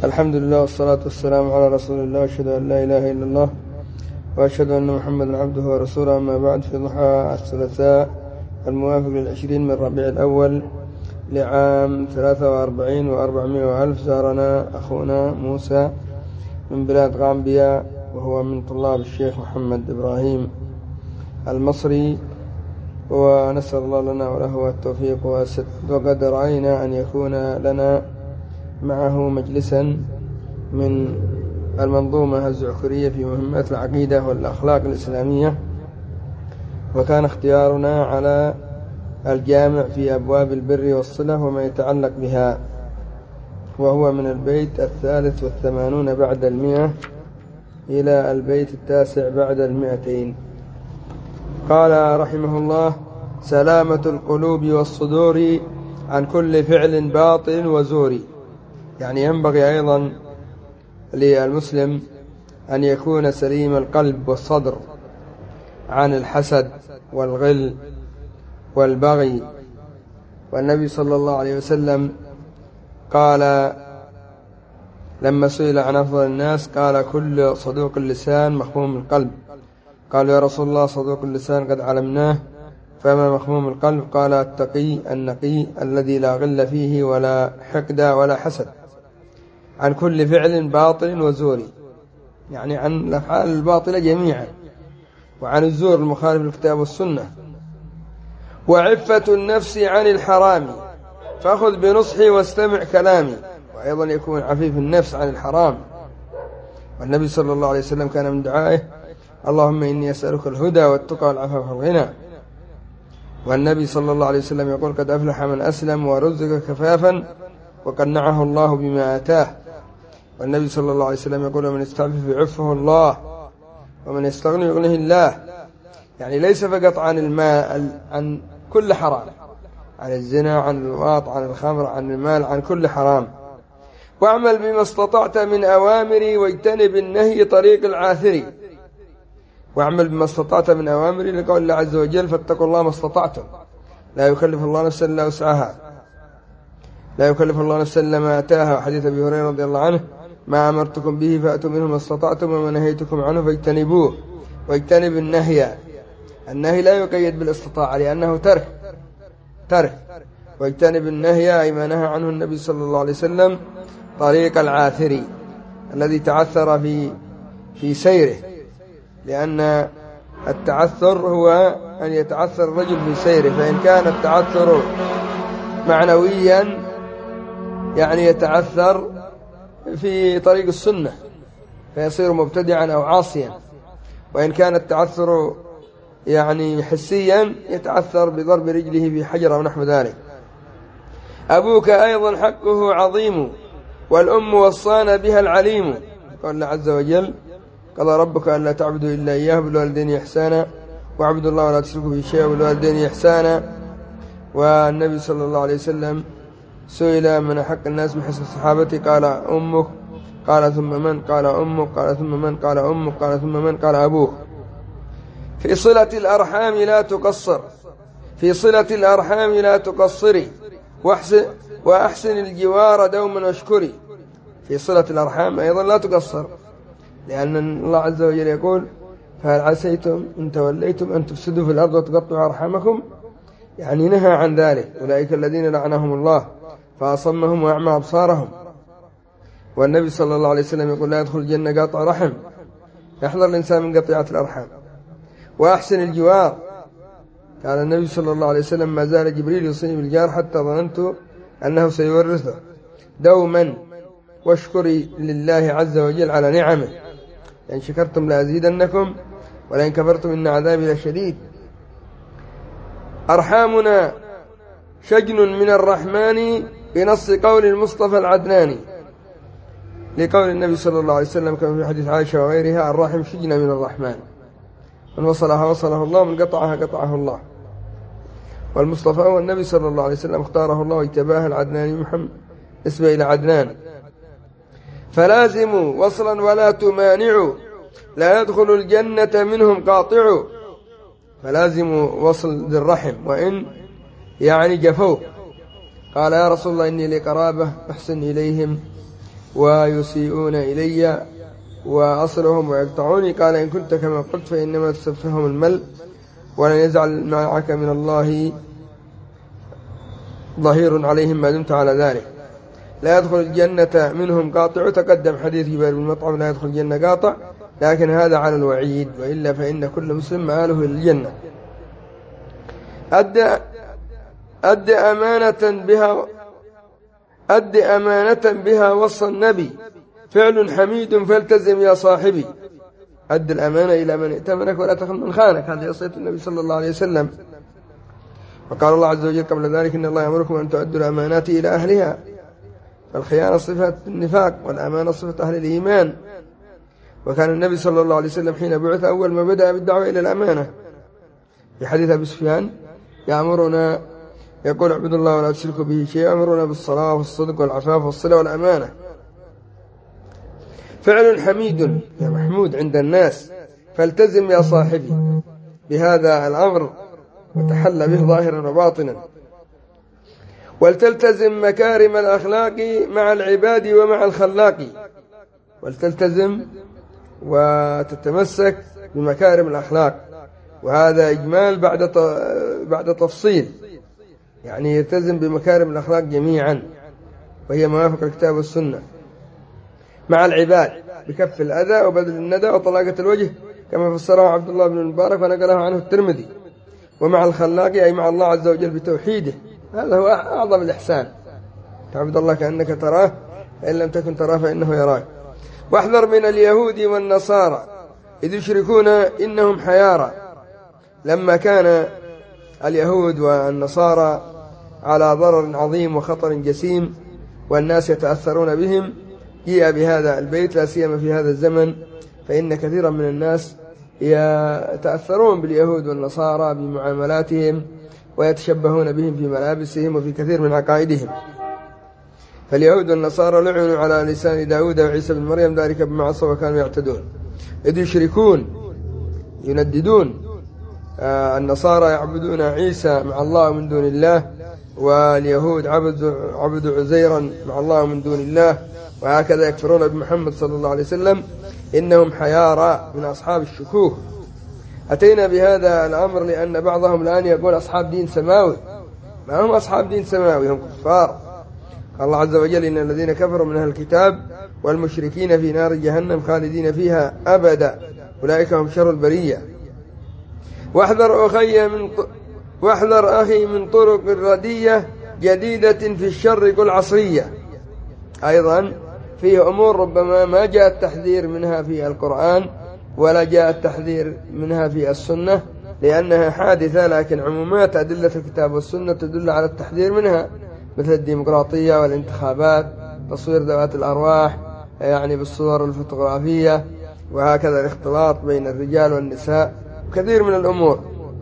الحمد لله والصلاة والسلام على رسول الله، وأشهد أن لا إله إلا الله وأشهد أن محمدا عبده ورسوله. أما بعد، في ضحى الثلاثاء الموافق لل20 من ربيع الأول لعام 43 و400 ألف زارنا أخونا موسى من بلاد غامبيا، وهو من طلاب الشيخ محمد إبراهيم المصري، ونسأل الله لنا وله التوفيق والسداد. وقد رأينا أن يكون لنا معه مجلسا من المنظومة الزعكرية في مهمات العقيدة والأخلاق الإسلامية، وكان اختيارنا على الجامع في أبواب البر والصلة وما يتعلق بها، وهو من البيت 83 بعد 100 إلى البيت 9 بعد 200. قال رحمه الله: سلامة القلوب والصدور عن كل فعل باطل وزور. يعني ينبغي أيضا للمسلم أن يكون سليم القلب والصدر عن الحسد والغل والبغي. والنبي صلى الله عليه وسلم قال لما سئل عن أفضل الناس قال: كل صدوق اللسان مخموم القلب. قالوا: يا رسول الله، صدوق اللسان قد علمناه، فما مخموم القلب؟ قال: التقي النقي الذي لا غل فيه ولا حقد ولا حسد، عن كل فعل باطل وزور، يعني عن الأفعال الباطلة جميعا، وعن الزور المخالف للكتاب والسنة. وعفة النفس عن الحرام، فخذ بنصحي واستمع كلامي. وأيضا يكون عفيف النفس عن الحرام. والنبي صلى الله عليه وسلم كان من دعائه: اللهم إني أسألك الهدى والتقى والعفاف والغنى. والنبي صلى الله عليه وسلم يقول: قد أفلح من أسلم ورزق كفافا وقنعه الله بما آتاه. والنبي صلى الله عليه وسلم يقول: من يستعفف يعفه الله، ومن يستغني يغنيه الله. يعني ليس فقط عن المال، عن كل حرام، عن الزنا، عن الواط، عن الخمر، عن المال، عن كل حرام. واعمل بما استطعت من أوامري واجتنب النهي طريق العاثري. واعمل بما استطعت من أوامري لقول الله عز وجل: فاتقوا الله ما استطعتم، لا يكلف الله نفسا إلا وسعها، لا يكلف الله نفسا إلا ما آتاها. وحديث أبي هريرة رضي الله عنه: ما أمرتكم به فأتوا منه ما استطعتم، وما نهيتكم عنه فاجتنبوه. واجتنب النهي. النهي لا يقيد بالاستطاعة لأنه ترك. واجتنب النهي أي ما نهى عنه النبي صلى الله عليه وسلم طريق العاثري الذي تعثر في سيره، لأن التعثر هو أن يتعثر الرجل في سيره. فإن كان التعثر معنويا يعني يتعثر في طريق السنة فيصير مبتدعا أو عاصيا، وإن كان التعثر يعني حسيا يتعثر بضرب رجله في حجر أو نحو ذلك. أبوك أيضا حقه عظيم، والأم وصانا بها العليم. قال الله عز وجل: قضى ربك ألا تعبدوا إلا إياه بالوالدين إحسانا واعبدوا الله ولا تشركوا به شيئا وبالوالدين إحسانا. والنبي صلى الله عليه وسلم سئل: من حق الناس بحسب صحابتي؟ قال: أمك. قال: ثم من؟ قال: أمك. قال: ثم من؟ قال: أمك. قال: ثم من؟ قال: أبوك. في صلة الأرحام لا تقصر، في صلة الأرحام لا تقصري، وأحسن الجوار دوما واشكري. في صلة الأرحام أيضا لا تقصر، لأن الله عز وجل يقول: فهل عسيتم إن توليتم أن تفسدوا في الأرض وتقطعوا أرحامكم؟ يعني نهى عن ذلك. أولئك الذين لعنهم الله فأصمهم وأعمى أبصارهم. والنبي صلى الله عليه وسلم يقول: لا يدخل الجنة قاطع رحم. يحذر الإنسان من قطيعة الأرحام. وأحسن الجوار، قال النبي صلى الله عليه وسلم: ما زال جبريل يوصيني بالجار حتى ظننت أنه سيورثه. دوما واشكري لله عز وجل على نعمه، لأن شكرتم لأزيدنكم ولئن كفرتم إن عذابي لشديد. أرحامنا شجن من الرحمن بنص قول المصطفى العدناني، لقول النبي صلى الله عليه وسلم كما في حديث عائشة وغيرها: الرحم شجن من الرحمن، من وصلها وصله الله، من قطعها قطعه الله. والمصطفى هو النبي صلى الله عليه وسلم، اختاره الله واجتباه. العدناني محمد اسمه إلى عدنان. فلازموا وصلا ولا تمانعوا، لا يدخل الجنة منهم قاطع. فلازموا وصل ذي الرحم وإن يعني جفوه. قال: يا رسول الله إني لقرابة أحسن إليهم ويسيئون إلي وأصلهم ويقطعوني. قال إن كنت كما قلت فإنما تسفههم المل، ولن يجعل معك من الله ظهير عليهم ما دمت على ذلك. لا يدخل الجنة منهم قاطع. تقدم حديث جبير بن مطعم لا يدخل الجنة قاطع، لكن هذا على الوعيد، وإلا فإن كل مسلم مآله إلى الجنة. أد أمانة بها وصى النبي، فعل حميد فالتزم يا صاحبي. أد الأمانة إلى من ائتمنك ولا تخن من خانك، هذه وصية النبي صلى الله عليه وسلم. وقال الله عز وجل قبل ذلك إن الله يأمركم أن تؤدوا الأمانات إلى أهلها. فالخيانة صفة النفاق، والأمانة صفة أهل الإيمان. وكان النبي صلى الله عليه وسلم حين بعث أول ما بدأ بالدعوة إلى الأمانة. في حديث أبي سفيان يأمرنا، يقول اعبدوا الله ولا تشركوا به شيئا، يأمرنا بالصلاة والصدق والعفاف والصلة والأمانة. فعل حميد يا محمود عند الناس، فالتزم يا صاحبي بهذا الأمر وتحلى به ظاهرا وباطنا. ولتلتزم مكارم الأخلاق مع العباد ومع الخلاق. ولتلتزم وتتمسك بمكارم الأخلاق، وهذا إجمال بعد تفصيل، يعني يلتزم بمكارم الأخلاق جميعا، وهي موافق الكتاب والسنة. مع العباد بكف الأذى وبذل الندى وطلاقة الوجه، كما فسره عبد الله بن المبارك ونقله عنه الترمذي. ومع الخلاق أي مع الله عز وجل بتوحيده، هذا هو أعظم الإحسان، تعبد الله كأنك تراه، فإن لم تكن تراه فإنه يراك. واحذر من اليهود والنصارى إذ يشركون إنهم حيارى. لما كان اليهود والنصارى على ضرر عظيم وخطر جسيم والناس يتأثرون بهم، جيء بهذا البيت لا سيما في هذا الزمن، فإن كثيرا من الناس يتأثرون باليهود والنصارى بمعاملاتهم، ويتشبهون بهم في ملابسهم وفي كثير من عقائدهم. فاليهود والنصارى لعنوا على لسان داود وعيسى بن مريم، ذلك بما عصوا وكانوا يعتدون. إذ يشركون ينددون، النصارى يعبدون عيسى مع الله من دون الله، واليهود عبدوا عزيرا مع الله من دون الله، وهكذا يكفرون بمحمد صلى الله عليه وسلم. إنهم حيارى من أصحاب الشكوك. أتينا بهذا الأمر لأن بعضهم الآن يقول أصحاب دين سماوي. ما هم أصحاب دين سماوي، هم كفار. قال الله عز وجل إن الذين كفروا من أهل الكتاب والمشركين في نار جهنم خالدين فيها أبدا، أولئك هم شر البرية. واحذر أخي من طرق الردية جديدة في الشر قل عصرية. أيضا فيه أمور ربما ما جاء التحذير منها في القرآن ولا جاء التحذير منها في السنة لأنها حادثة، لكن عمومات أدلة الكتاب والسنة تدل على التحذير منها، مثل الديمقراطية والانتخابات، تصوير ذوات الأرواح يعني بالصور الفوتوغرافية، وهكذا الاختلاط بين الرجال والنساء، كثير من الأمور.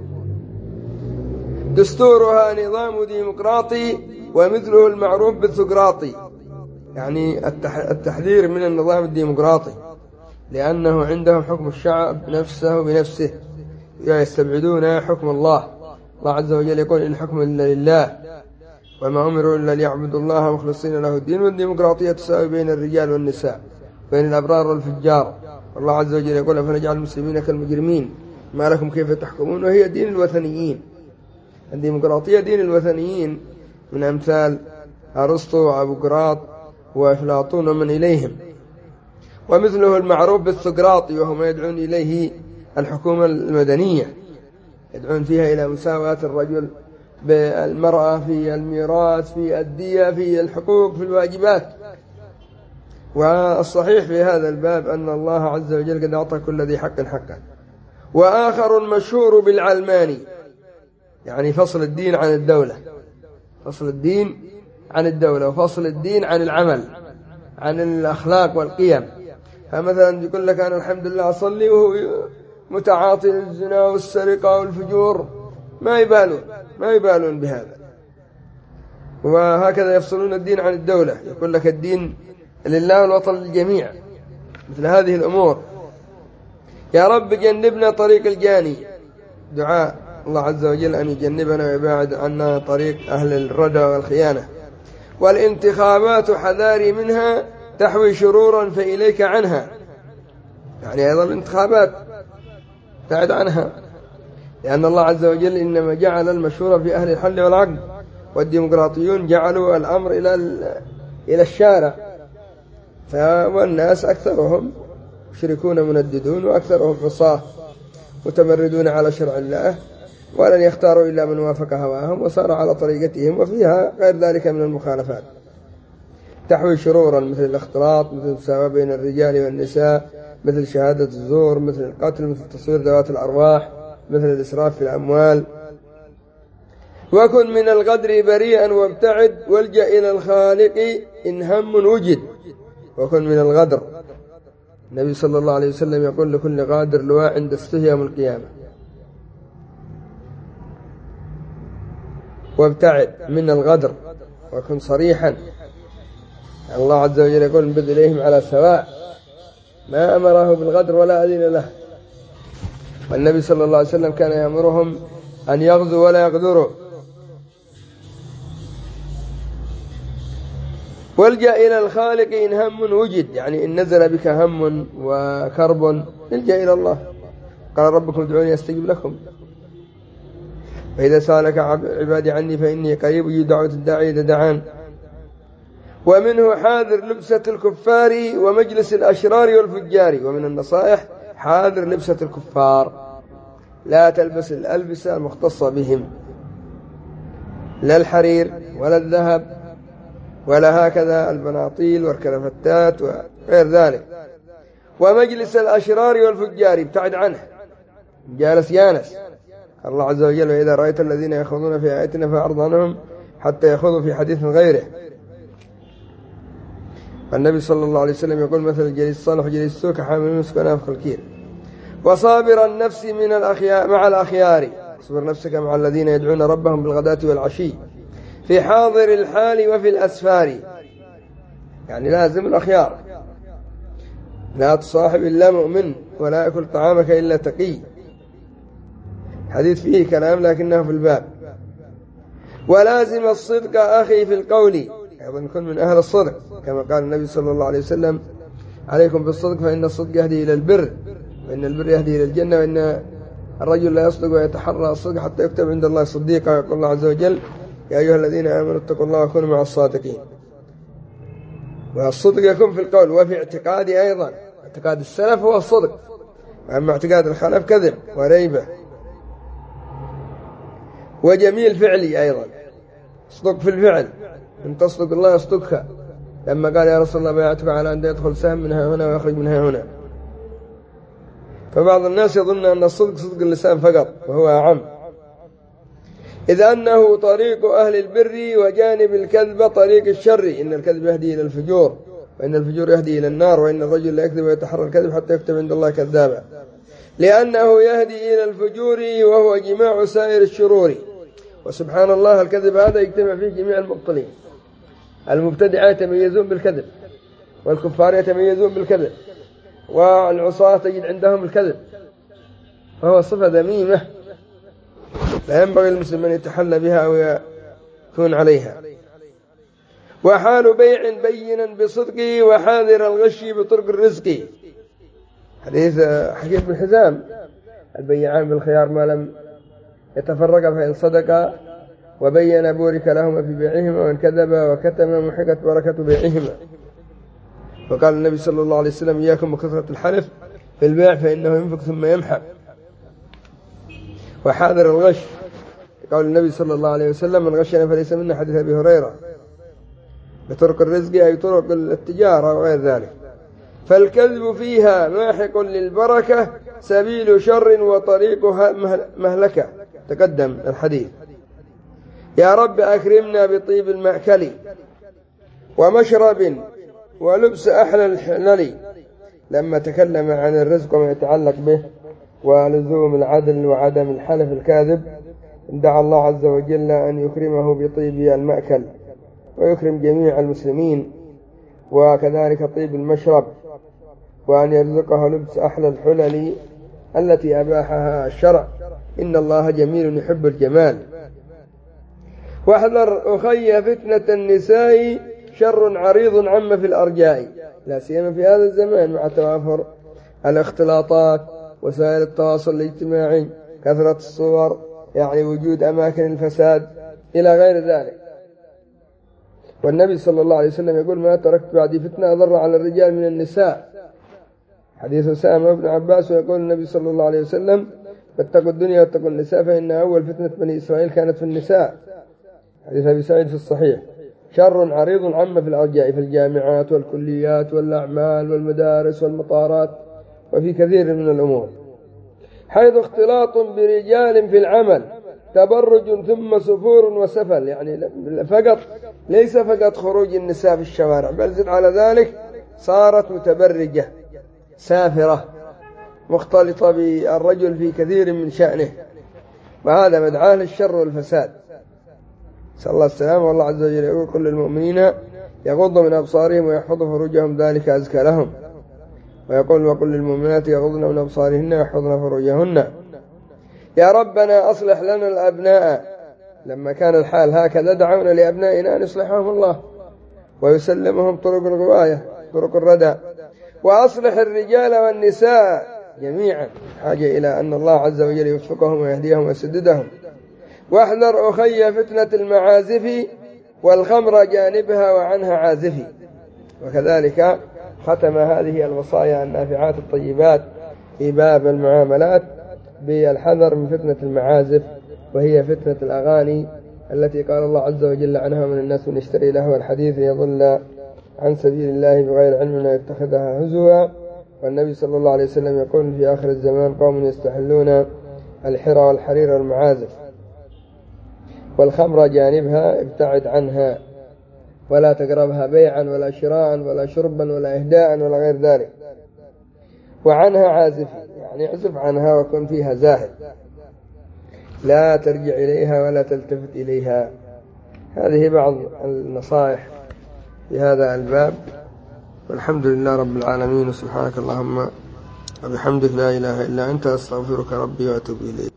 دستورها نظام ديمقراطي ومثله المعروف بالثقراطي، يعني التحذير من النظام الديمقراطي، لأنه عندهم حكم الشعب نفسه بنفسه، يستبعدون حكم الله. الله عز وجل يقول إن الحكم إلا لله وما أمروا إلا ليعبدوا الله مخلصين له الدين. والديمقراطية تساوي بين الرجال والنساء، بين الأبرار والفجار. الله عز وجل يقول فنجعل المسلمين كالمجرمين ما لكم كيف تحكمون، وهي دين الوثنيين. الديمقراطية دين الوثنيين من أمثال أرسطو وأبوقراط وأفلاطون ومن إليهم. ومثله المعروف بالثقراطي، وهم يدعون إليه الحكومة المدنية، يدعون فيها إلى مساواة الرجل بالمرأة في الميراث، في الدية، في الحقوق، في الواجبات. والصحيح في هذا الباب أن الله عز وجل قد أعطى كل ذي حق حقه. وآخر المشهور بالعلماني، يعني فصل الدين عن الدولة، فصل الدين عن الدولة، وفصل الدين عن العمل، عن الأخلاق والقيم. فمثلا يقول لك أنا الحمد لله أصلي وهو متعاطي الزنا والسرقة والفجور، ما يبالون بهذا. وهكذا يفصلون الدين عن الدولة، يقول لك الدين لله والوطن للجميع، مثل هذه الأمور. يا رب جنبنا طريق الجاني، دعاء الله عز وجل أن يجنبنا ويباعد عنا طريق أهل الردى والخيانة. والانتخابات حذاري منها تحوي شرورا فإليك عنها، يعني أيضا الانتخابات ابتعد عنها، لأن الله عز وجل إنما جعل المشورة في أهل الحل والعقد، والديمقراطيون جعلوا الأمر إلى الشارع، والناس أكثرهم مشركون منددون، وأكثرهم عصاة متمردون على شرع الله، ولن يختاروا إلا من وافق هواهم وصار على طريقتهم، وفيها غير ذلك من المخالفات. تحوي شرورا مثل الاختلاط، مثل المساواة بين الرجال والنساء، مثل شهادة الزور، مثل القتل، مثل تصوير ذوات الأرواح، مثل الإسراف في الأموال. وكن من الغدر بريئا وابتعد، والجأ إلى الخالق إن هم وجد. وكن من الغدر، النبي صلى الله عليه وسلم يقول لكل غادر لواء عند السه يوم القيامة. وابتعد من الغدر، وكن صريحا. الله عز وجل يقول انبذ إليهم على سواء، ما أمره بالغدر ولا أذن له. والنبي صلى الله عليه وسلم كان يأمرهم أن يغزوا ولا يغدروا. والجأ إلى الخالق إن هم وجد، يعني إن نزل بك هم وكرب الجأ إلى الله. قال ربكم ادعوني أستجب لكم. فإذا سألك عبادي عني فإني قريب أجيب دعوة الداعي إذا دعان. ومنه حاذر لبسة الكفار ومجلس الأشرار والفجار. ومن النصائح حاذر لبسة الكفار، لا تلبس الألبسة المختصة بهم، لا الحرير ولا الذهب ولا هكذا البناطيل والكلفتات وغير ذلك. ومجلس الأشرار والفجار ابتعد عنه، جالس يانس. الله عز وجل وإذا رأيت الذين يخوضون في آياتنا فأعرض عنهم حتى يخوضوا في حديث غيره. النبي صلى الله عليه وسلم يقول مثل الجليس الصالح وجليس السوء كحامل المسك ونافخ الكير. وصابر النفس من الأخيار مع الأخيار، اصبر نفسك مع الذين يدعون ربهم بالغداة والعشي في حاضر الحال وفي الأسفار، يعني لازم الأخيار. لا تصاحب إلا مؤمن ولا يأكل طعامك إلا تقي. حديث فيه كلام لكنه في الباب. ولازم الصدق أخي في القول، أيضا كن من أهل الصدق، كما قال النبي صلى الله عليه وسلم عليكم بالصدق فإن الصدق يهدي إلى البر، وإن البر يهدي إلى الجنة، وإن الرجل لا يصدق ويتحرى الصدق حتى يكتب عند الله صديقا. يقول الله عز وجل يا أيها الذين آمنوا اتقوا الله وكونوا مع الصادقين. والصدق يكون في القول وفي اعتقاد أيضا. اعتقاد السلف هو الصدق، أما اعتقاد الخلف كذب وريبة. وجميل فعلي أيضا، صدق في الفعل، إن تصدق الله يصدقك، لما قال يا رسول الله بايعتك على أن يدخل سهم منها هنا ويخرج منها هنا. فبعض الناس يظن أن الصدق صدق اللسان فقط، وهو أعم، إذ أنه طريق أهل البر وجانب الكذب طريق الشر. إن الكذب يهدي إلى الفجور، وإن الفجور يهدي إلى النار، وإن الرجل لا يكذب ويتحرى الكذب حتى يكتب عند الله كذابا، لأنه يهدي إلى الفجور وهو جماع سائر الشرور. وسبحان الله الكذب هذا يجتمع فيه جميع المبطلين. المبتدعة يتميزون بالكذب، والكفار يتميزون بالكذب، والعصاة تجد عندهم الكذب، فهو صفة ذميمة لا ينبغي المسلم أن يتحلى بها أو يكون عليها. وحال بيع بينا بصدقه وحاذر الغش بطرق الرزق. حديث حكيم بن حزام البيعان بالخيار ما لم يتفرقا فإن صدقا وبين بورك لهما في بيعهما، وإن كذبا وكتما محقت بركة بيعهما. وقال النبي صلى الله عليه وسلم إياكم وكثرة الحلف في البيع فإنه ينفق ثم يمحق. وحاذر الغش، قال النبي صلى الله عليه وسلم من غشنا فليس منا، حديث أبي هريرة. بطرق الرزق أي طرق التجارة وغير ذلك. فالكذب فيها ماحق للبركة سبيل شر وطريقها مهلكة. تقدم الحديث. يا رب أكرمنا بطيب المأكل ومشرب ولبس أحلى الحلل. لما تكلم عن الرزق وما يتعلق به ولزوم العدل وعدم الحلف الكاذب، دعا الله عز وجل أن يكرمه بطيب المأكل ويكرم جميع المسلمين، وكذلك طيب المشرب، وأن يرزقه لبس أحلى الحلل التي أباحها الشرع. إن الله جميل يحب الجمال. واحذر أخي فتنة النساء شر عريض عم في الأرجاء. لا سيما في هذا الزمان مع توافر الاختلاطات، وسائل التواصل الاجتماعي، كثرة الصور، يعني وجود أماكن الفساد إلى غير ذلك. والنبي صلى الله عليه وسلم يقول: ما تركت بعدي فتنة أضر على الرجال من النساء، حديث أسامة بن عباس. ويقول النبي صلى الله عليه وسلم: فاتقوا الدنيا واتقوا النساء فإن أول فتنة بني إسرائيل كانت في النساء، حديث أبي سعيد في الصحيح. شر عريض عم في الأرجاء، في الجامعات والكليات والأعمال والمدارس والمطارات وفي كثير من الأمور، حيث اختلاط برجال في العمل، تبرج ثم سفور وسفل، يعني فقط ليس فقط خروج النساء في الشوارع، بل زد على ذلك صارت متبرجة سافرة مختلطة بالرجل في كثير من شأنه، وهذا مدعاه للشر والفساد. نسأل الله السلامة. والله عز وجل يقول: كل المؤمنين يغضوا من أبصارهم ويحفظوا فروجهم ذلك أزكى لهم. ويقول: وكل المؤمنات يغضن من أبصارهن ويحفظن فروجهن. يا ربنا أصلح لنا الأبناء. لما كان الحال هكذا دعونا لأبنائنا أن يصلحهم الله ويسلمهم طرق الغواية، طرق الردى. وأصلح الرجال والنساء جميعا، حاجة إلى أن الله عز وجل يوفقهم ويهديهم ويسددهم. واحذر أخي فتنة المعازف والخمر جانبها وعنها عازفي. وكذلك ختم هذه الوصايا النافعات الطيبات في باب المعاملات بالحذر من فتنة المعازف، وهي فتنة الأغاني التي قال الله عز وجل عنها: من الناس من يشتري لهو الحديث ليضل عن سبيل الله بغير علم ويتخذها هزوا. والنبي صلى الله عليه وسلم يقول: في آخر الزمان قوم يستحلون الحرى والحرير والمعازف. والخمر جانبها، ابتعد عنها ولا تقربها بيعا ولا شراء ولا شربا ولا إهداء ولا غير ذلك. وعنها عازف، يعني اعزف عنها وكن فيها زاهد، لا ترجع إليها ولا تلتفت إليها. هذه بعض النصائح في هذا الباب. والحمد لله رب العالمين. وسبحانك اللهم وبحمدك لا إله إلا أنت، أستغفرك ربي وأتوب إليك.